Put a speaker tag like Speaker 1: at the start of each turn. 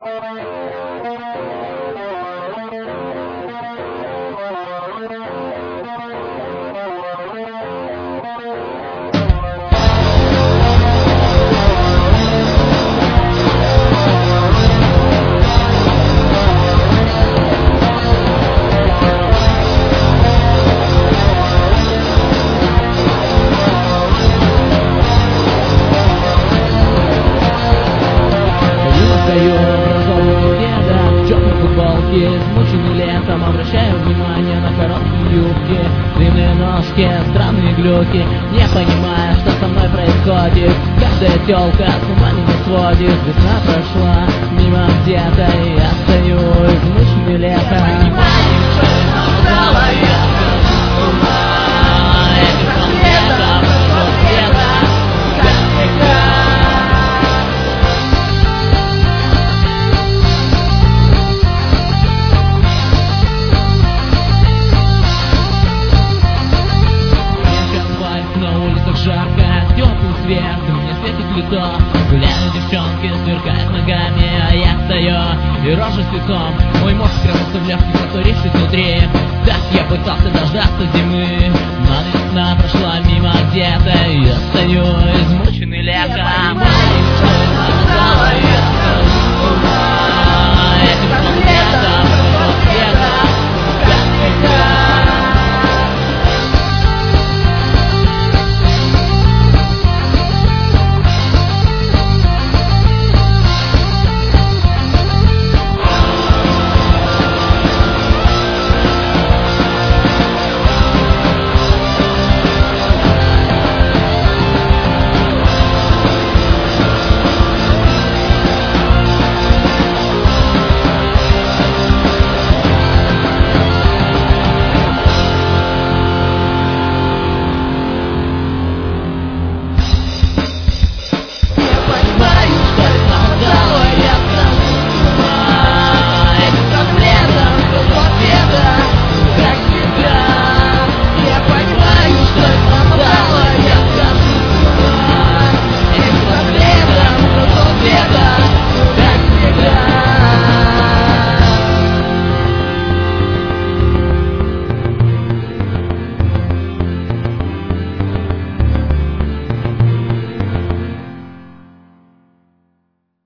Speaker 1: Измученный летом, обращаю внимание на короткие юбки, длинные ножки, странные глюки. Не понимаю, что со мной происходит. Каждая тёлка с ума меня сводит. Весна прошла мимо где-то, и я стою измученный летом. Жарко, теплый свет, мне светит лицо. Гуляют девчонки, сверкают ногами, а я стою и рожу цветом. Мой мозг прятался в легких, растворившись внутри. Так я пытался дождаться зимы, но весна прошла мимо где-то, и я стою измученный летом.